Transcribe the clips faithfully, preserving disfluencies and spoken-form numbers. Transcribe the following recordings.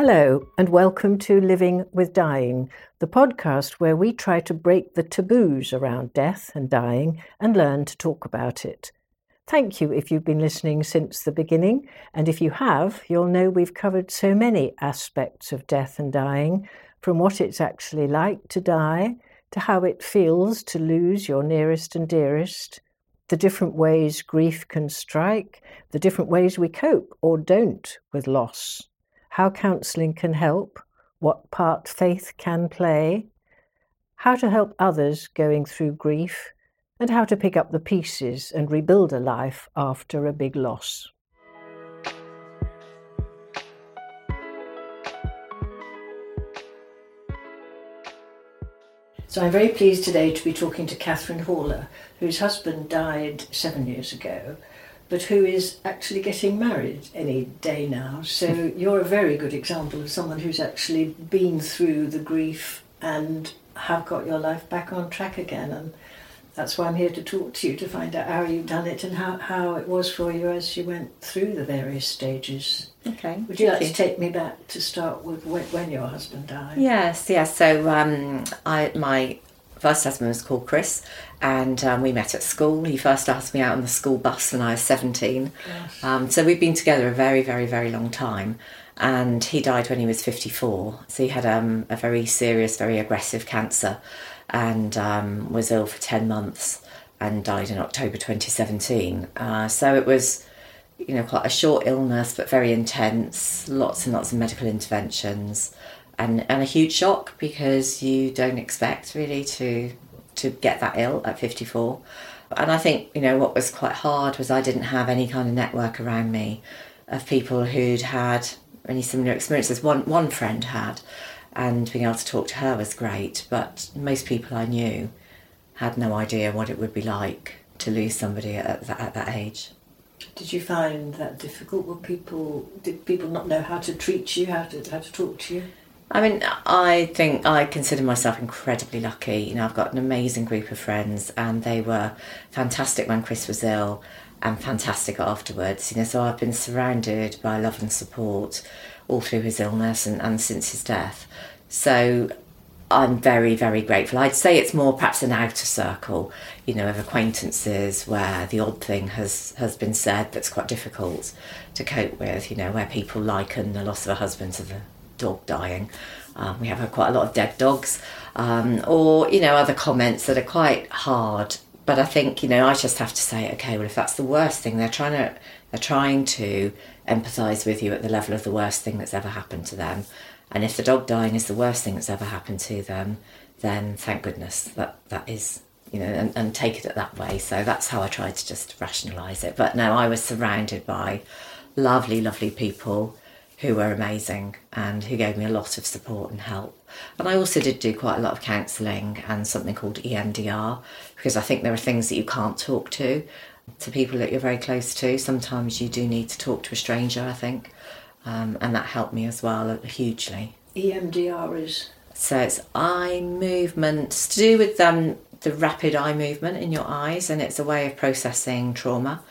Hello, and welcome to Living with Dying, the podcast where we try to break the taboos around death and dying and learn to talk about it. Thank you if you've been listening since the beginning, and if you have, you'll know we've covered so many aspects of death and dying, from what it's actually like to die, to how it feels to lose your nearest and dearest, the different ways grief can strike, the different ways we cope or don't with loss, how counselling can help, what part faith can play, how to help others going through grief, and how to pick up the pieces and rebuild a life after a big loss. So I'm very pleased today to be talking to Catherine Haller, whose husband died seven years ago, but who is actually getting married any day now. So you're a very good example of someone who's actually been through the grief and have got your life back on track again. And that's why I'm here to talk to you, to find out how you've done it and how, how it was for you as you went through the various stages. Okay. Would you like to take me back to start with when, when your husband died? Yes, yes. So um, I, my first husband was called Chris, and um, we met at school. He first asked me out on the school bus when I was seventeen. Um, so we've been together a very, very, very long time. And he died when he was fifty-four. So he had um, a very serious, very aggressive cancer, and um, was ill for ten months and died in October twenty seventeen. Uh, so it was, you know, quite a short illness, but very intense, lots and lots of medical interventions, and, and a huge shock because you don't expect really to to get that ill at fifty-four. And I think, you know, what was quite hard was I didn't have any kind of network around me of people who'd had any similar experiences. One, one friend had, and being able to talk to her was great, but most people I knew had no idea what it would be like to lose somebody at that, at that age. Did you find that difficult? Were people, did people not know how to treat you, how to how to talk to you? I mean, I think I consider myself incredibly lucky. You know, I've got an amazing group of friends, and they were fantastic when Chris was ill and fantastic afterwards. You know, so I've been surrounded by love and support all through his illness and, and since his death. So I'm very, very grateful. I'd say it's more perhaps an outer circle, you know, of acquaintances where the odd thing has, has been said that's quite difficult to cope with, you know, where people liken the loss of a husband to the dog dying. Um, we have had quite a lot of dead dogs, um, or, you know, other comments that are quite hard. But I think, you know, I just have to say, okay, well, if that's the worst thing, they're trying to, they're trying to empathise with you at the level of the worst thing that's ever happened to them. And if the dog dying is the worst thing that's ever happened to them, then thank goodness that that is, you know, and, and take it that way. So that's how I tried to just rationalise it. But no, I was surrounded by lovely, lovely people who were amazing and who gave me a lot of support and help. And I also did do quite a lot of counselling and something called E M D R, because I think there are things that you can't talk to, to people that you're very close to. Sometimes you do need to talk to a stranger, I think. Um, and that helped me as well hugely. E M D R is? So it's eye movement, it's to do with um, the rapid eye movement in your eyes, and it's a way of processing trauma.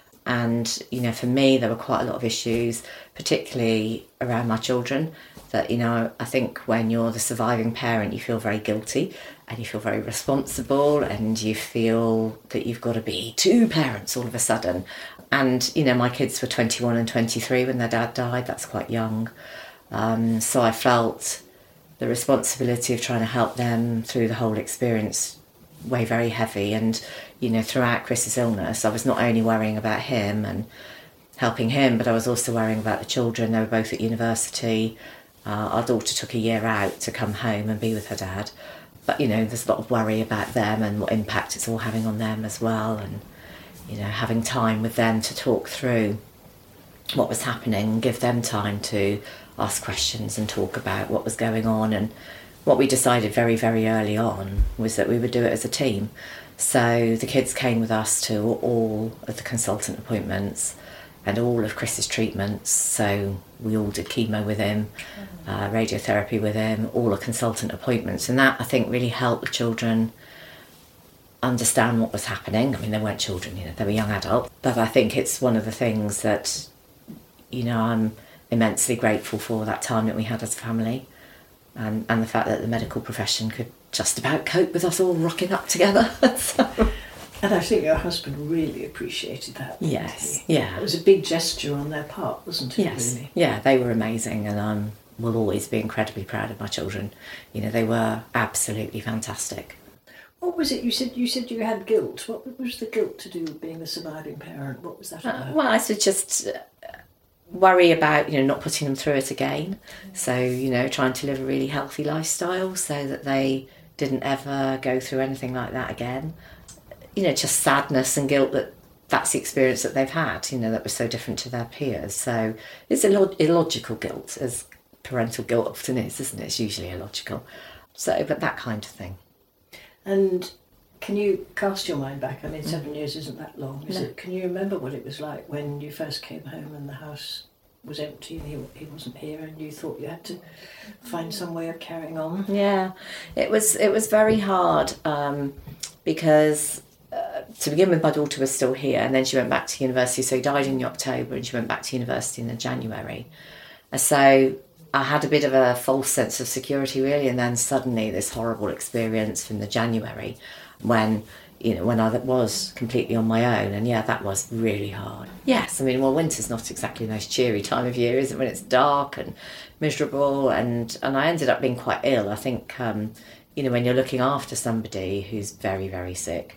And, you know, for me, there were quite a lot of issues, particularly around my children, that, you know, I think when you're the surviving parent, you feel very guilty and you feel very responsible and you feel that you've got to be two parents all of a sudden. And, you know, my kids were twenty-one and twenty-three when their dad died. That's quite young. Um, so I felt the responsibility of trying to help them through the whole experience weigh very heavy. And, you know, throughout Chris's illness, I was not only worrying about him and helping him, but I was also worrying about the children. They were both at university. Uh, our daughter took a year out to come home and be with her dad. But, you know, there's a lot of worry about them and what impact it's all having on them as well. And, you know, having time with them to talk through what was happening and give them time to ask questions and talk about what was going on. And what we decided very, very early on was that we would do it as a team. So the kids came with us to all of the consultant appointments and all of Chris's treatments. So we all did chemo with him, uh, radiotherapy with him, all the consultant appointments. And that, I think, really helped the children understand what was happening. I mean, they weren't children, you know, they were young adults. But I think it's one of the things that, you know, I'm immensely grateful for that time that we had as a family, and, and the fact that the medical profession could just about cope with us all rocking up together. So. And I think your husband really appreciated that. Yes, yeah. It was a big gesture on their part, wasn't it? Yes, really? yeah, they were amazing, and I will always be incredibly proud of my children. You know, they were absolutely fantastic. What was it you said? You said you had guilt. What was the guilt to do with being a surviving parent? What was that about? Uh, well, I should just worry about, you know, not putting them through it again. So, you know, trying to live a really healthy lifestyle so that they didn't ever go through anything like that again. You know, just sadness and guilt that that's the experience that they've had, you know, that was so different to their peers. So it's illog- illogical guilt, as parental guilt often is, isn't it? It's usually illogical. So, but that kind of thing. And can you cast your mind back? I mean, seven years isn't that long, is No. it? Can you remember what it was like when you first came home and the house was empty and he, he wasn't here, and you thought you had to find some way of carrying on? Yeah, it was, it was very hard um, because... Uh, to begin with, my daughter was still here, and then she went back to university. So he died in October, and she went back to university in the January. And so I had a bit of a false sense of security, really, and then suddenly this horrible experience from the January, when you know when I was completely on my own, and yeah, that was really hard. Yes, I mean, well, winter's not exactly the most cheery time of year, is it? When it's dark and miserable, and and I ended up being quite ill. I think um, you know when you're looking after somebody who's very very sick,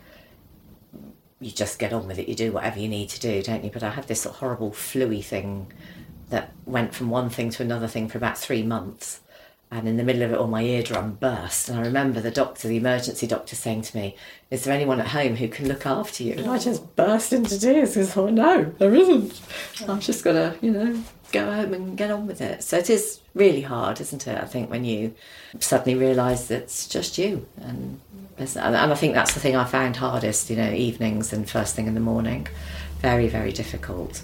you just get on with it, you do whatever you need to do, don't you? But I had this horrible flu-y thing that went from one thing to another thing for about three months. And in the middle of it all, my eardrum burst. And I remember the doctor, the emergency doctor, saying to me, is there anyone at home who can look after you? And I just burst into tears because I thought, no, there isn't. I've just got to, you know, go home and get on with it. So it is really hard, isn't it? I think when you suddenly realise that it's just you. And and I think that's the thing I found hardest, you know, evenings and first thing in the morning. Very, very difficult,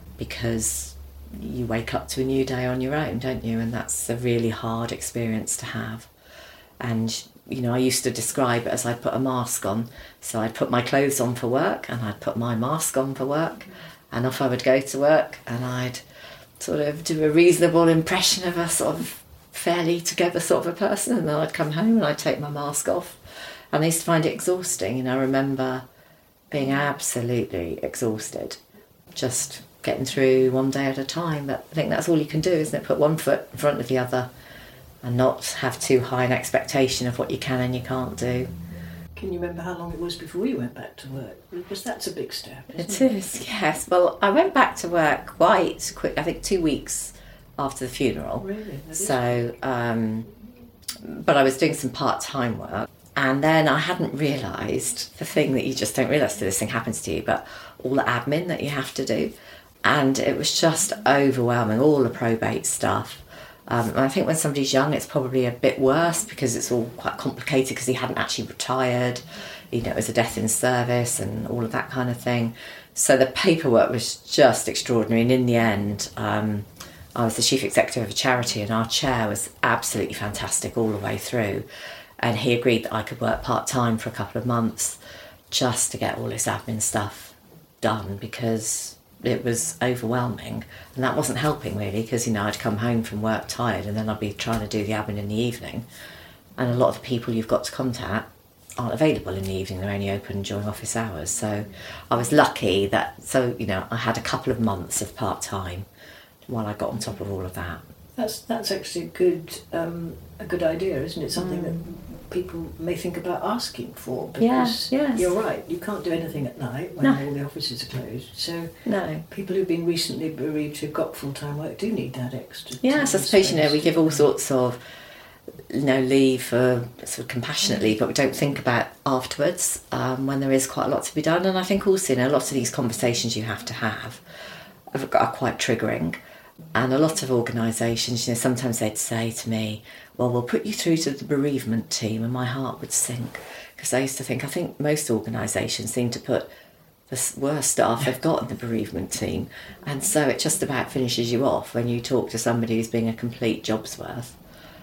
because you wake up to a new day on your own, don't you? And that's a really hard experience to have. And, you know, I used to describe it as I'd put a mask on. So I'd put my clothes on for work, and I'd put my mask on for work, and off I would go to work, and I'd sort of do a reasonable impression of a sort of fairly together sort of a person, and then I'd come home and I'd take my mask off. And I used to find it exhausting, and I remember being absolutely exhausted, just getting through one day at a time. But I think that's all you can do, isn't it? Put one foot in front of the other and not have too high an expectation of what you can and you can't do. Can you remember how long it was before you went back to work? Because that's a big step, isn't It it? is, yes. Well, I went back to work quite quick, I think two weeks after the funeral. Really? That is So, um, but I was doing some part-time work. And then I hadn't realised the thing that you just don't realise till this thing happens to you, but all the admin that you have to do. And it was just overwhelming, all the probate stuff. Um, and I think when somebody's young, it's probably a bit worse because it's all quite complicated because he hadn't actually retired. You know, it was a death in service and all of that kind of thing. So the paperwork was just extraordinary. And in the end, um, I was the chief executive of a charity, and our chair was absolutely fantastic all the way through. And he agreed that I could work part-time for a couple of months just to get all this admin stuff done, because it was overwhelming. And that wasn't helping really, because, you know, I'd come home from work tired, and then I'd be trying to do the admin in the evening. And a lot of the people you've got to contact aren't available in the evening. They're only open during office hours. So I was lucky that, so, you know, I had a couple of months of part-time while I got on top of all of that. That's that's actually a good um, a good idea, isn't it? Something Mm. that people may think about asking for. Yeah, Because yes. you're right, you can't do anything at night when No. all the offices are closed. So No. people who've been recently bereaved who've got full-time work do need that extra time. Yes, I suppose, you know, we space. give all sorts of, you know, leave for sort of compassionate leave, but we don't think about afterwards um, when there is quite a lot to be done. And I think also, you know, a lot of these conversations you have to have have got- are quite triggering. And a lot of organisations, you know, sometimes they'd say to me, well, we'll put you through to the bereavement team, and my heart would sink. Because I used to think, I think most organisations seem to put the s- worst staff they've got in the bereavement team. And so it just about finishes you off when you talk to somebody who's being a complete job's worth,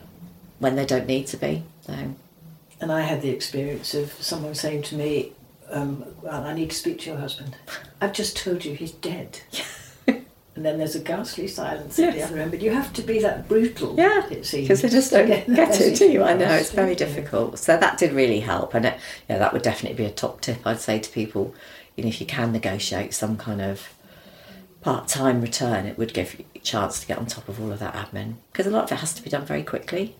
when they don't need to be. So, And I had the experience of someone saying to me, um, well, I need to speak to your husband. I've just told you he's dead. and then there's a ghastly silence at Yes. the other end. But you have to be that brutal, Yeah, it seems. because they just don't to get, that it, do you? I know, across, it's very don't you? difficult. So that did really help. And it, yeah, that would definitely be a top tip I'd say to people. You know, if you can negotiate some kind of part-time return, it would give you a chance to get on top of all of that admin. Because a lot of it has to be done very quickly.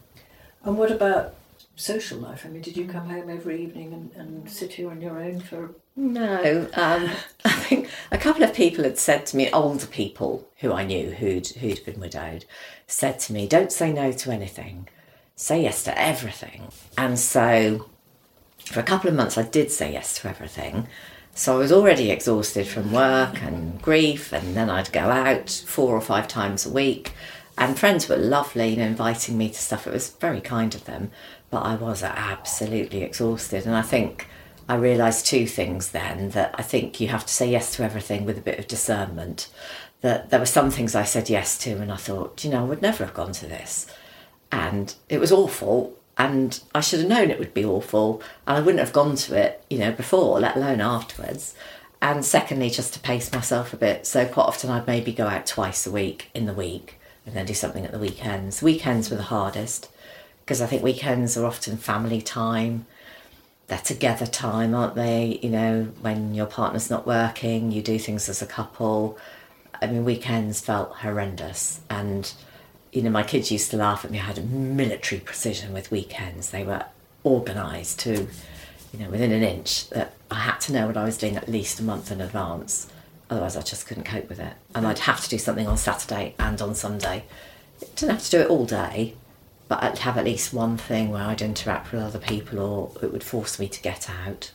And what about social life? I mean, did you come home every evening and, and sit here on your own for... No, um, I think a couple of people had said to me, older people who I knew who'd who'd been widowed, said to me, "Don't say no to anything, say yes to everything." And so, for a couple of months, I did say yes to everything. So I was already exhausted from work and grief, and then I'd go out four or five times a week. And friends were lovely, you know, inviting me to stuff. It was very kind of them, but I was absolutely exhausted, and I think. I realised two things then, that I think you have to say yes to everything with a bit of discernment. That there were some things I said yes to and I thought, you know, I would never have gone to this. And it was awful and I should have known it would be awful and I wouldn't have gone to it, you know, before, let alone afterwards. And secondly, just to pace myself a bit. So quite often I'd maybe go out twice a week in the week and then do something at the weekends. Weekends were the hardest because I think weekends are often family time. They're together time, aren't they? You know, when your partner's not working, you do things as a couple. I mean, weekends felt horrendous. And, you know, my kids used to laugh at me. I had military precision with weekends. They were organised to, you know, within an inch that I had to know what I was doing at least a month in advance. Otherwise, I just couldn't cope with it. And I'd have to do something on Saturday and on Sunday. I didn't have to do it all day. But I'd have at least one thing where I'd interact with other people or it would force me to get out.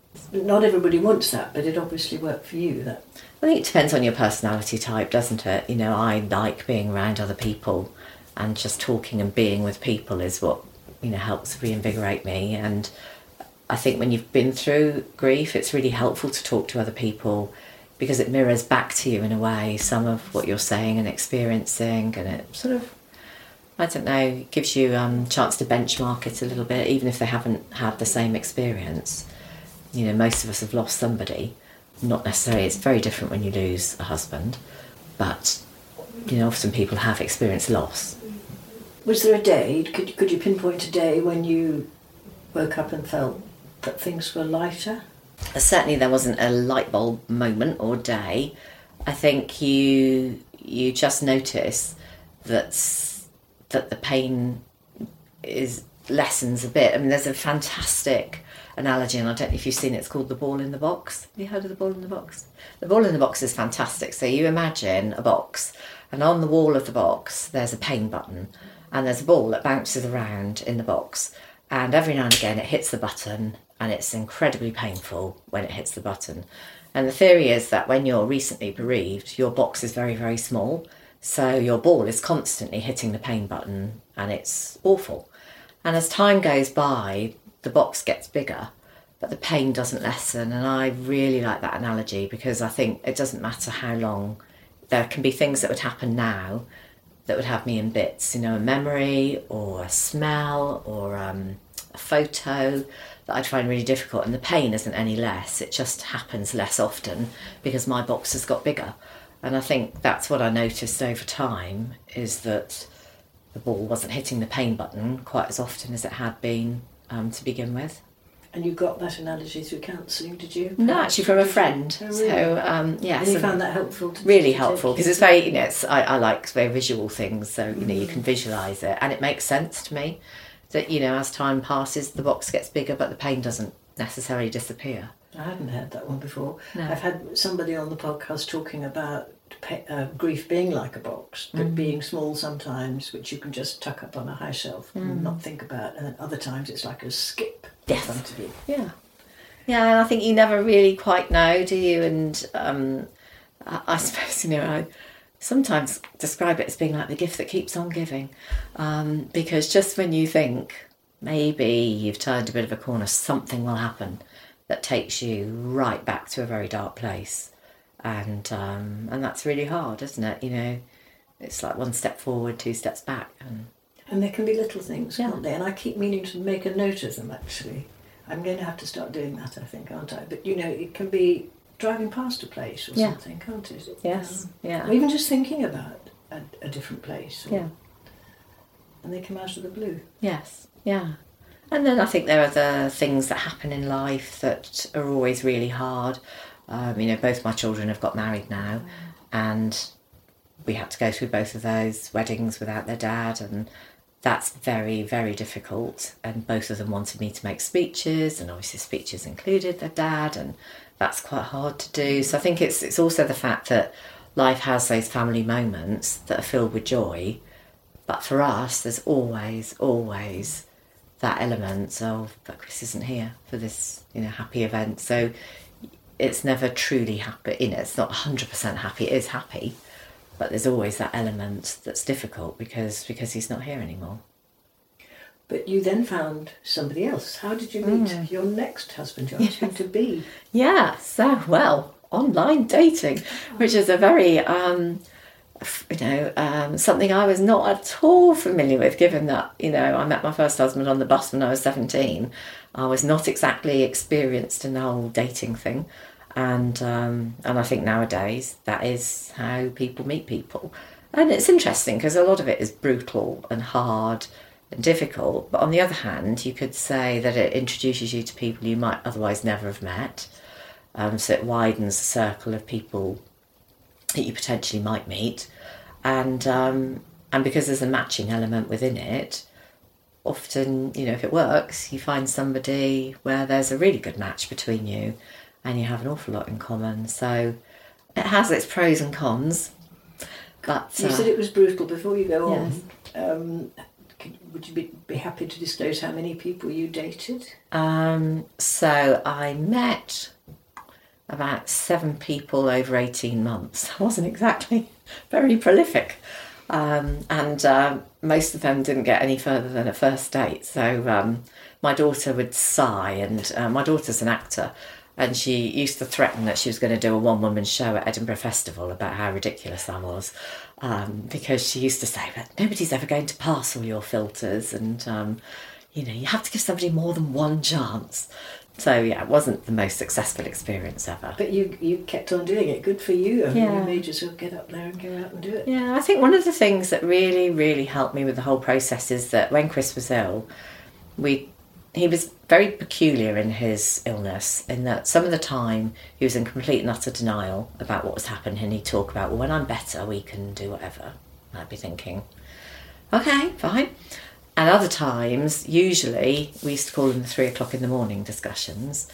Not everybody wants that, but it obviously worked for you. That I think it depends on your personality type, doesn't it? You know, I like being around other people and just talking and being with people is what, you know, helps reinvigorate me. And I think when you've been through grief, it's really helpful to talk to other people because it mirrors back to you in a way some of what you're saying and experiencing, and it sort of, I don't know, gives you a um, chance to benchmark it a little bit, even if they haven't had the same experience. You know, most of us have lost somebody. Not necessarily, it's very different when you lose a husband, but, you know, often people have experienced loss. Was there a day, could, could you pinpoint a day when you woke up and felt that things were lighter? Certainly there wasn't a light bulb moment or day. I think you you just notice that that the pain is lessens a bit. I mean, there's a fantastic analogy, and I don't know if you've seen it, it's called the ball in the box. Have you heard of the ball in the box? The ball in the box is fantastic. So you imagine a box, and on the wall of the box there's a pain button, and there's a ball that bounces around in the box, and every now and again it hits the button, and it's incredibly painful when it hits the button. And the theory is that when you're recently bereaved, your box is very, very small, so your ball is constantly hitting the pain button, and it's awful. And as time goes by, the box gets bigger, but the pain doesn't lessen. And I really like that analogy because I think it doesn't matter how long. There can be things that would happen now that would have me in bits, you know, a memory or a smell or um, a photo that I'd find really difficult. And the pain isn't any less. It just happens less often because my box has got bigger. And I think that's what I noticed over time, is that the ball wasn't hitting the pain button quite as often as it had been um, to begin with. And you got that analogy through counselling, did you? No, actually from a friend. Oh, really? So, um, yes. And you found that helpful? To really to helpful, because it's very, you know, it's, I, I like very visual things, so, you know, you can visualise it. And it makes sense to me that, you know, as time passes, the box gets bigger, but the pain doesn't necessarily disappear. I hadn't heard that one before. No. I've had somebody on the podcast talking about uh, grief being like a box, but Mm. being small sometimes, which you can just tuck up on a high shelf and Mm. not think about, and then other times it's like a skip Yes. in front of you. Yeah. Yeah, and I think you never really quite know, do you? And um, I, I suppose, you know, I sometimes describe it as being like the gift that keeps on giving. Um, because just when you think maybe you've turned a bit of a corner, something will happen that takes you right back to a very dark place. And um, and that's really hard, isn't it? You know, it's like one step forward, two steps back. And And there can be little things, Yeah. can't they? And I keep meaning to make a note of them, actually. I'm going to have to start doing that, I think, aren't I? But, you know, it can be driving past a place or Yeah. something, can't it? Yes, Um, yeah. Or even just thinking about a, a different place. Or, Yeah. And they come out of the blue. Yes, yeah. And then I think there are the things that happen in life that are always really hard. Um, you know, both my children have got married now, mm. and we had to go through both of those weddings without their dad, and that's very, very difficult. And both of them wanted me to make speeches, and obviously speeches included their dad, and that's quite hard to do. So I think it's it's also the fact that life has those family moments that are filled with joy, but for us, there's always, always that element of, but Chris isn't here for this, you know, happy event. So it's never truly happy. You know, it's not one hundred percent happy. It is happy, but there's always that element that's difficult because because he's not here anymore. But you then found somebody else. How did you meet mm. your next husband, your husband to be? Yeah, so, well, online dating, which is a very, um, you know, um, something I was not at all familiar with, given that, you know, I met my first husband on the bus when I was seventeen. I was not exactly experienced in the whole dating thing. And um, and I think nowadays that is how people meet people. And it's interesting because a lot of it is brutal and hard and difficult. But on the other hand, you could say that it introduces you to people you might otherwise never have met. Um, so it widens the circle of people that you potentially might meet. And um, and because there's a matching element within it, often, you know, if it works, you find somebody where there's a really good match between you and you have an awful lot in common. So it has its pros and cons. But you uh, said it was brutal. Before you go yes. on, um, could, would you be, be happy to disclose how many people you dated? Um, so I met about seven people over eighteen months. I wasn't exactly very prolific. Um, and uh, most of them didn't get any further than a first date. So um, my daughter would sigh, and uh, my daughter's an actor, and she used to threaten that she was going to do a one-woman show at Edinburgh Festival about how ridiculous I was, um, because she used to say, but nobody's ever going to pass all your filters, and um, you know, you have to give somebody more than one chance. So yeah, it wasn't the most successful experience ever. But you you kept on doing it. Good for you. I mean, Yeah. you made yourself get up there and go out and do it. Yeah, I think one of the things that really, really helped me with the whole process is that when Chris was ill, we he was very peculiar in his illness, in that some of the time he was in complete and utter denial about what was happening, and he'd talk about, well, when I'm better, we can do whatever. And I'd be thinking, okay, fine. And other times, usually, we used to call them the three o'clock in the morning discussions,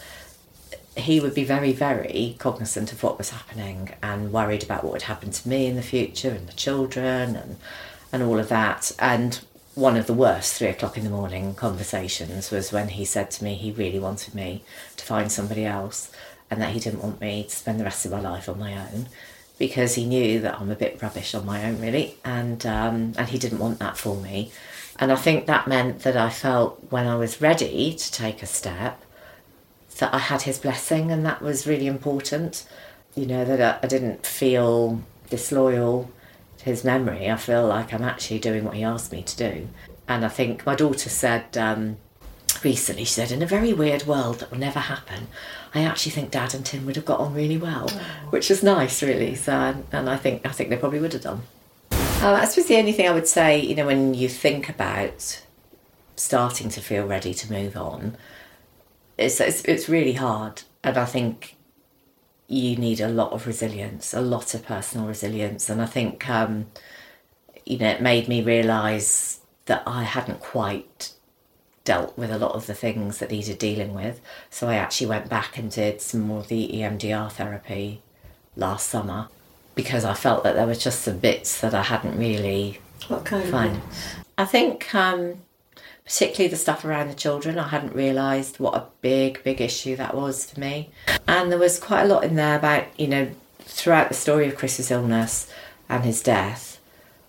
he would be very, very cognizant of what was happening and worried about what would happen to me in the future and the children and and all of that. And one of the worst three o'clock in the morning conversations was when he said to me he really wanted me to find somebody else, and that he didn't want me to spend the rest of my life on my own, because he knew that I'm a bit rubbish on my own, really, and um, and he didn't want that for me. And I think that meant that I felt when I was ready to take a step that I had his blessing, and that was really important. You know, that I, I didn't feel disloyal to his memory. I feel like I'm actually doing what he asked me to do. And I think my daughter said um, recently, she said, in a very weird world that will never happen, I actually think Dad and Tim would have got on really well, oh. which is nice, really. So, and I think I think they probably would have done. Uh, I suppose the only thing I would say, you know, when you think about starting to feel ready to move on, it's, it's it's really hard, and I think you need a lot of resilience, a lot of personal resilience, and I think um, you know, it made me realise that I hadn't quite dealt with a lot of the things that needed dealing with. So I actually went back and did some more of the E M D R therapy last summer, because I felt that there were just some bits that I hadn't really What kind found. of I think um, particularly the stuff around the children, I hadn't realised what a big, big issue that was for me. And there was quite a lot in there about, you know, throughout the story of Chris's illness and his death,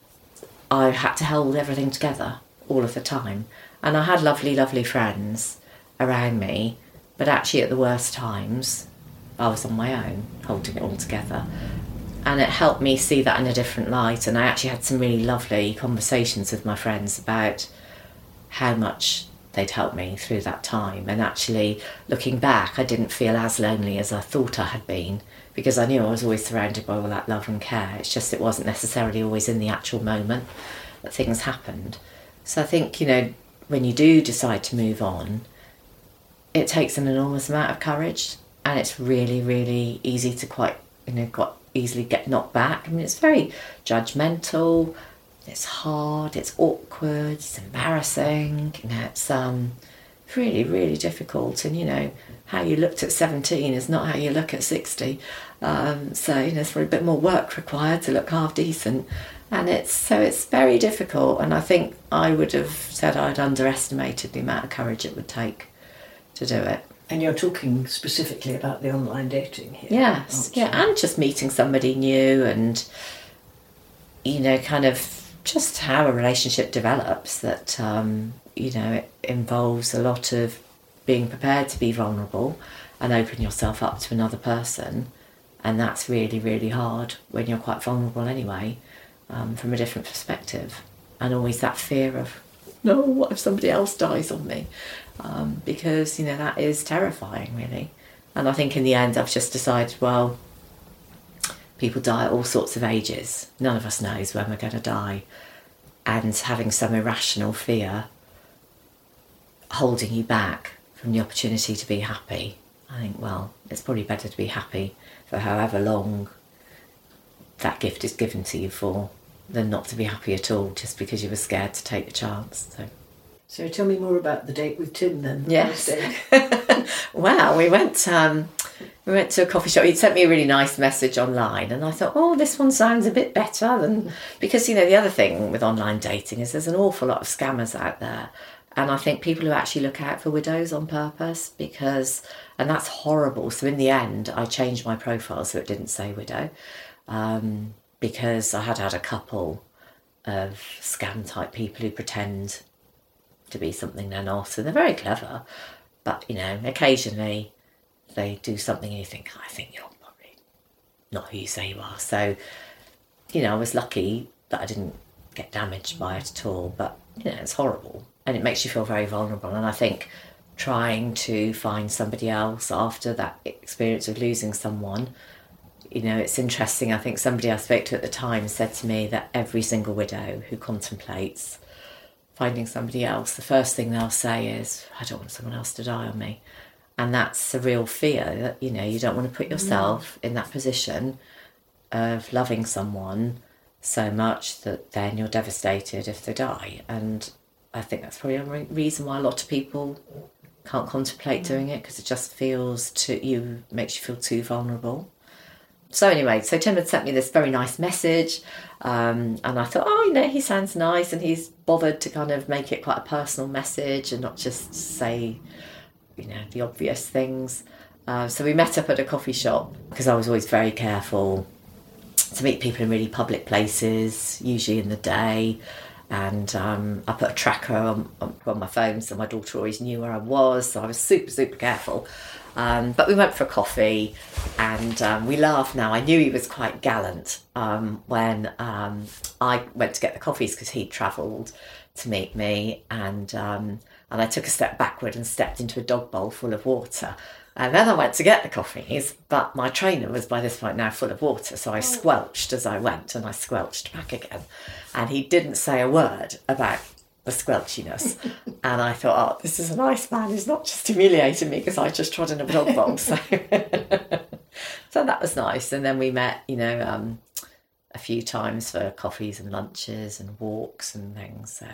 I had to hold everything together all of the time. And I had lovely, lovely friends around me, but actually at the worst times, I was on my own, holding it all together. And it helped me see that in a different light. And I actually had some really lovely conversations with my friends about how much they'd helped me through that time. And actually, looking back, I didn't feel as lonely as I thought I had been, because I knew I was always surrounded by all that love and care. It's just it wasn't necessarily always in the actual moment that things happened. So I think, you know, when you do decide to move on, it takes an enormous amount of courage, and it's really, really easy to quite, you know, quite easily get knocked back. I mean, it's very judgmental, it's hard, it's awkward, it's embarrassing, you know, it's um, really, really difficult. And, you know, how you looked at seventeen is not how you look at sixty. Um, so, you know, there's probably a bit more work required to look half decent. And it's so it's very difficult. And I think I would have said I'd underestimated the amount of courage it would take to do it. And you're talking specifically about the online dating here. Yes, yeah, and just meeting somebody new, and, you know, kind of just how a relationship develops, that, um, you know, it involves a lot of being prepared to be vulnerable and open yourself up to another person. And that's really, really hard when you're quite vulnerable anyway, um, from a different perspective. And always that fear of, no, what if somebody else dies on me? Um, because, you know, that is terrifying, really. And I think in the end I've just decided, well, people die at all sorts of ages. None of us knows when we're going to die. And having some irrational fear holding you back from the opportunity to be happy, I think, well, it's probably better to be happy for however long that gift is given to you for, than not to be happy at all just because you were scared to take the chance. So. So tell me more about the date with Tim then. Yes. Wow, we went um, we went to a coffee shop. He'd sent me a really nice message online, and I thought, oh, this one sounds a bit better than... Because, you know, the other thing with online dating is there's an awful lot of scammers out there. And I think people who actually look out for widows on purpose, because... And that's horrible. So in the end, I changed my profile so it didn't say widow, um, because I had had a couple of scam-type people who pretend to be something they're not, and they're very clever, but, you know, occasionally they do something and you think, I think you're probably not who you say you are. So, you know, I was lucky that I didn't get damaged by it at all, but, you know, it's horrible, and it makes you feel very vulnerable. And I think trying to find somebody else after that experience of losing someone, you know, it's interesting. I think somebody I spoke to at the time said to me that every single widow who contemplates finding somebody else, the first thing they'll say is, I don't want someone else to die on me. And that's a real fear, that, you know, you don't want to put yourself mm. in that position of loving someone so much that then you're devastated if they die. And I think that's probably a re- reason why a lot of people can't contemplate mm. doing it, because it just feels too, you makes you feel too vulnerable. So anyway, so Tim had sent me this very nice message, um, and I thought, oh, you know, he sounds nice, and he's bothered to kind of make it quite a personal message and not just say, you know, the obvious things. Uh, so we met up at a coffee shop, because I was always very careful to meet people in really public places, usually in the day. And um, I put a tracker on, on, on my phone, so my daughter always knew where I was, so I was super, super careful. Um, but we went for a coffee, and um, we laughed now. I knew he was quite gallant um, when um, I went to get the coffees, because he'd travelled to meet me, and um, and I took a step backward and stepped into a dog bowl full of water. And then I went to get the coffees, but my trainer was by this point now full of water, so I squelched as I went, and I squelched back again. And he didn't say a word about the squelchiness. And I thought, oh, this is a nice man. He's not just humiliating me because I just trod in a dog bowl. So, so that was nice. And then we met, you know, um, a few times for coffees and lunches and walks and things. So,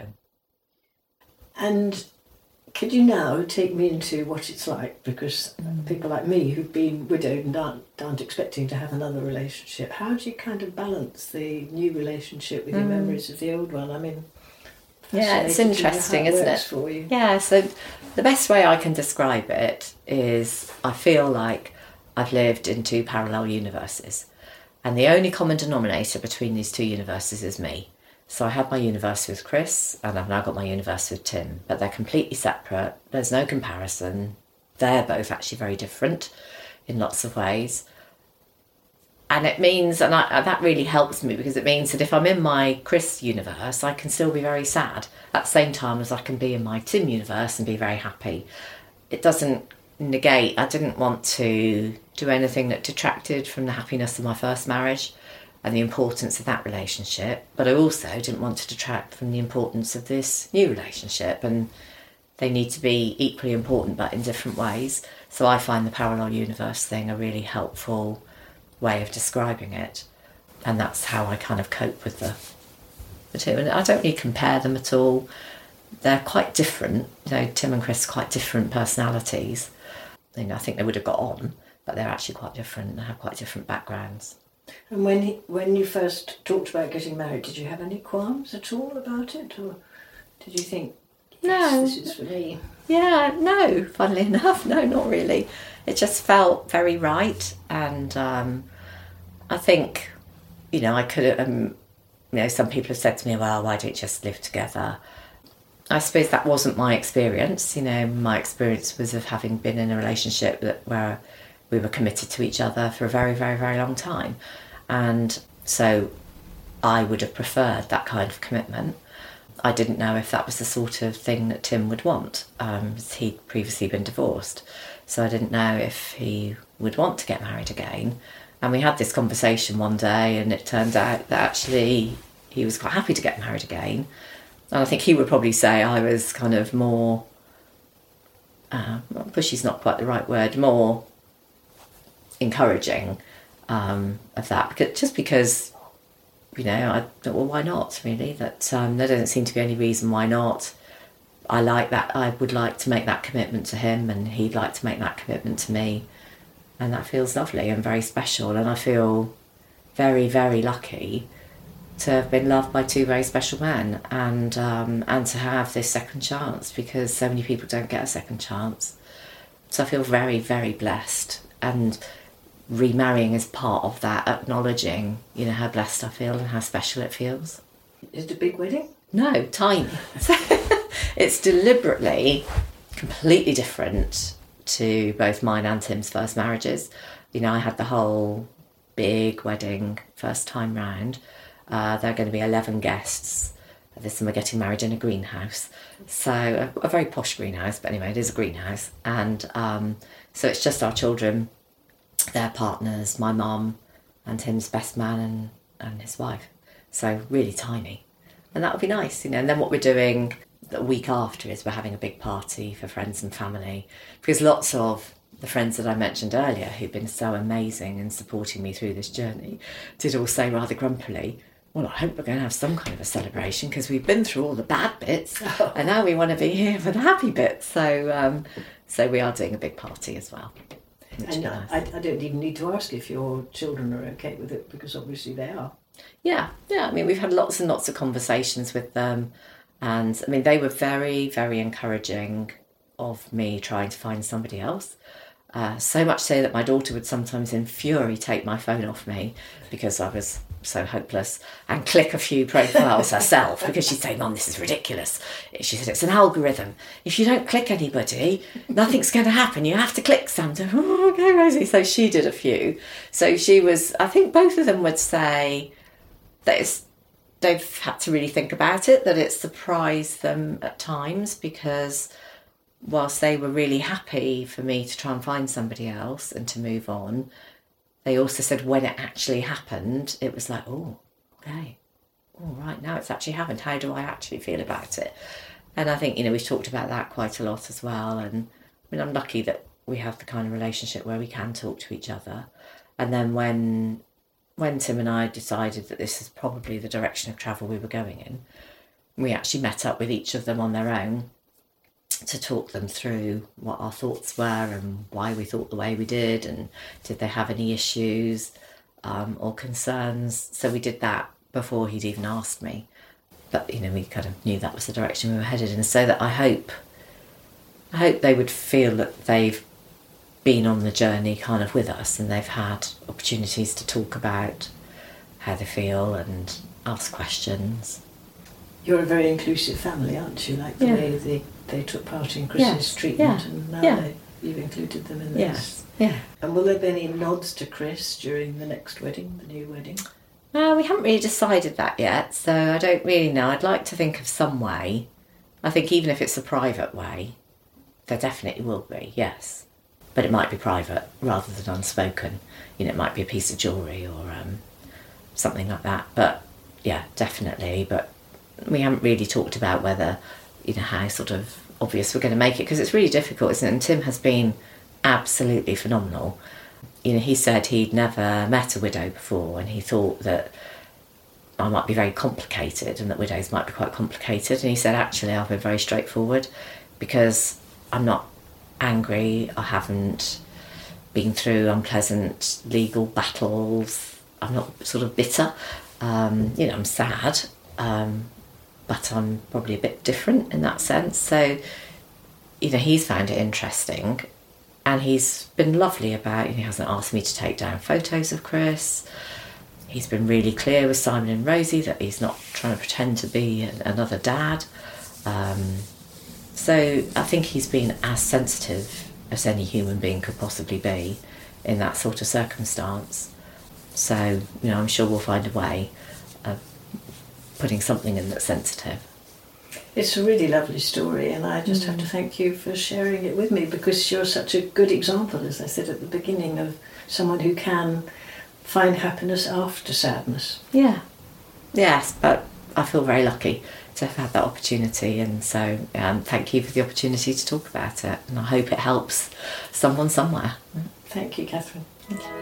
and could you now take me into what it's like? Because mm. people like me who've been widowed and aren't, aren't expecting to have another relationship, how do you kind of balance the new relationship with mm. your memories of the old one? I mean, yeah, it's interesting, it isn't it? For you. Yeah, so the best way I can describe it is I feel like I've lived in two parallel universes, and the only common denominator between these two universes is me. So I had my universe with Chris, and I've now got my universe with Tim, but they're completely separate. There's no comparison. They're both actually very different in lots of ways. And it means, and I, that really helps me, because it means that if I'm in my Chris universe, I can still be very sad at the same time as I can be in my Tim universe and be very happy. It doesn't negate, I didn't want to do anything that detracted from the happiness of my first marriage and the importance of that relationship, but I also didn't want to detract from the importance of this new relationship, and they need to be equally important but in different ways. So I find the parallel universe thing a really helpful way of describing it, and that's how I kind of cope with the, the two. And I don't really compare them at all. They're quite different. You know, Tim and Chris are quite different personalities. You know, I think they would have got on, but they're actually quite different. They have quite different backgrounds. And when he, when you first talked about getting married, did you have any qualms at all about it, or did you think, yes, no, this is for me? Yeah, no, funnily enough, no, not really. It just felt very right, and um, I think, you know, I could have, um, you know, some people have said to me, well, why don't you just live together? I suppose that wasn't my experience. You know, my experience was of having been in a relationship that where we were committed to each other for a very, very, very long time. And so I would have preferred that kind of commitment. I didn't know if that was the sort of thing that Tim would want. Um, he'd previously been divorced, so I didn't know if he would want to get married again. And we had this conversation one day, and it turned out that actually he was quite happy to get married again. And I think he would probably say I was kind of more, uh, pushy's not quite the right word, more encouraging um, of that, because, just because, you know, I thought, well, why not, really? That um, there doesn't seem to be any reason why not. I like that. I would like to make that commitment to him, and he'd like to make that commitment to me. And that feels lovely and very special. And I feel very, very lucky to have been loved by two very special men, and um, and to have this second chance, because so many people don't get a second chance. So I feel very, very blessed. And remarrying is part of that, acknowledging, you know, how blessed I feel and how special it feels. Is it a big wedding? No, tiny. It's deliberately completely different to both mine and Tim's first marriages. You know, I had the whole big wedding first time round. Uh, there are going to be eleven guests. This time we're getting married in a greenhouse. So a, a very posh greenhouse, but anyway, it is a greenhouse. And um, so it's just our children, their partners, my mum, and Tim's best man and, and his wife. So really tiny. And that would be nice, you know. And then what we're doing the week after is we're having a big party for friends and family, because lots of the friends that I mentioned earlier, who've been so amazing in supporting me through this journey, did all say rather grumpily, well, I hope we're going to have some kind of a celebration, because we've been through all the bad bits oh. and now we want to be here for the happy bits. So um, so we are doing a big party as well. And nice. I, I don't even need to ask if your children are okay with it, because obviously they are. Yeah, yeah. I mean, we've had lots and lots of conversations with them, and I mean, they were very, very encouraging of me trying to find somebody else. Uh, so much so that my daughter would sometimes in fury take my phone off me because I was so hopeless, and click a few profiles herself, because she'd say, Mum, this is ridiculous. She said, it's an algorithm. If you don't click anybody, nothing's going to happen. You have to click something. Oh, okay, Rosie. So she did a few. So she was, I think both of them would say that it's, they've had to really think about it, that it surprised them at times, because whilst they were really happy for me to try and find somebody else and to move on, they also said when it actually happened, it was like, oh, okay, all right, now it's actually happened. How do I actually feel about it? And I think, you know, we've talked about that quite a lot as well. And I mean, I'm lucky that we have the kind of relationship where we can talk to each other. And then when when Tim and I decided that this is probably the direction of travel we were going in, we actually met up with each of them on their own to talk them through what our thoughts were and why we thought the way we did, and did they have any issues um, or concerns. So we did that before he'd even asked me. But, you know, we kind of knew that was the direction we were headed in, so that I hope, I hope they would feel that they've been on the journey kind of with us, and they've had opportunities to talk about how they feel and ask questions. You're a very inclusive family, aren't you? Like the yeah. way they, they took part in Chris's yes. treatment yeah. and now yeah. they, you've included them in this. Yes, yeah. And will there be any nods to Chris during the next wedding, the new wedding? Uh, we haven't really decided that yet, so I don't really know. I'd like to think of some way. I think even if it's a private way, there definitely will be, yes. But it might be private rather than unspoken. You know, it might be a piece of jewellery or um, something like that. But yeah, definitely. But we haven't really talked about whether, you know, how sort of obvious we're going to make it, because it's really difficult, isn't it? And Tim has been absolutely phenomenal. You know, he said he'd never met a widow before, and he thought that I might be very complicated and that widows might be quite complicated. And he said, actually, I've been very straightforward because I'm not angry. I haven't been through unpleasant legal battles. I'm not sort of bitter. Um, you know, I'm sad, um, but I'm probably a bit different in that sense. So, you know, he's found it interesting. And he's been lovely about, you know, he hasn't asked me to take down photos of Chris. He's been really clear with Simon and Rosie that he's not trying to pretend to be another dad. Um, so I think he's been as sensitive as any human being could possibly be in that sort of circumstance. So, you know, I'm sure we'll find a way of putting something in that's sensitive. It's a really lovely story, and I just mm. have to thank you for sharing it with me, because you're such a good example, as I said at the beginning, of someone who can find happiness after sadness. Yeah. Yes, but I feel very lucky to have had that opportunity, and so um, thank you for the opportunity to talk about it, and I hope it helps someone somewhere. Thank you, Catherine. Thank you.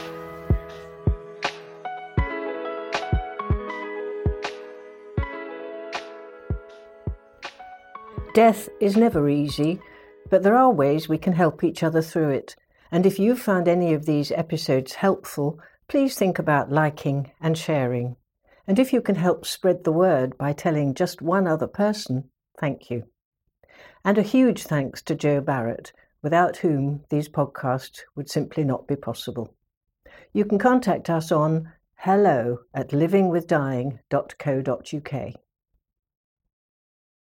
Death is never easy, but there are ways we can help each other through it. And if you've found any of these episodes helpful, please think about liking and sharing. And if you can help spread the word by telling just one other person, thank you. And a huge thanks to Jo Barrett, without whom these podcasts would simply not be possible. You can contact us on hello at living with dying dot co dot uk.